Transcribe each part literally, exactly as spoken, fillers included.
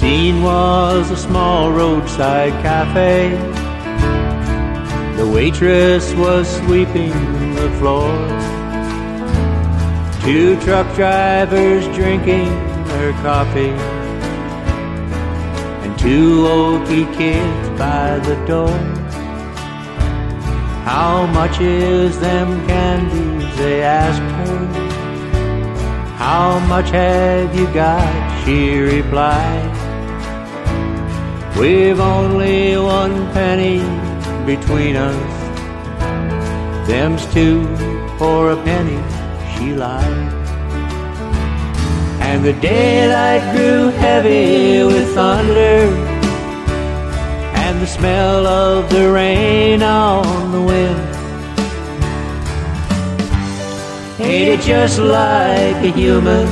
scene was a small roadside cafe. The waitress was sweeping the floor. Two truck drivers drinking their coffee, and two Okie kids by the door. How much is them candies, they asked her. How much have you got, she replied. We've only one penny between us. Them's two for a penny, she lied. And the daylight grew heavy with thunder, and the smell of the rain on the wind. Ain't it just like a human?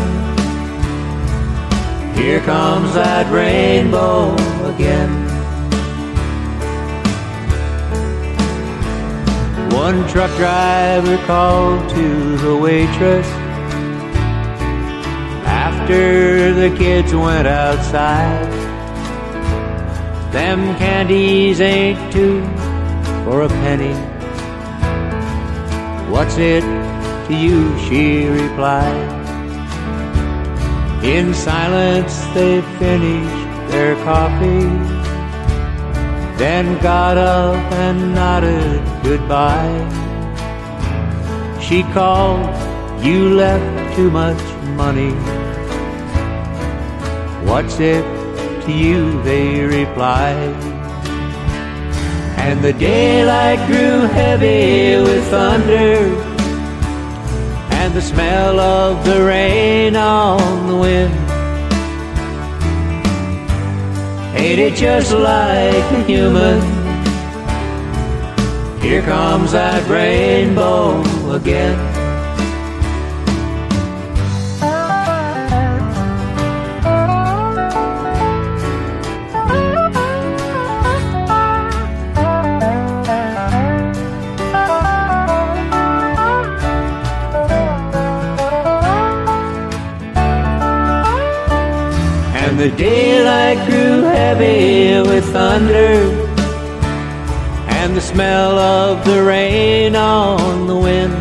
Here comes that rainbow again. One truck driver called to the waitress after the kids went outside. Them candies ain't two for a penny. What's it to you, she replied. In silence they finished their coffee, then got up and nodded goodbye. She called, you left too much money. What's it to you, they replied. And the daylight grew heavy with thunder, and the smell of the rain on the wind. Ain't it just like a human? Here comes that rainbow again. And the daylight grew heavy with thunder, and the smell of the rain on the wind.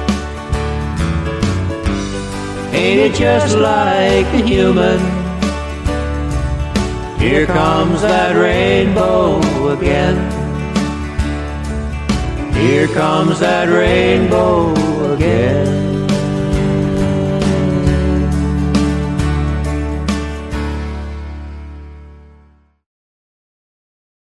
Ain't it just like a human? Here comes that rainbow again. Here comes that rainbow again.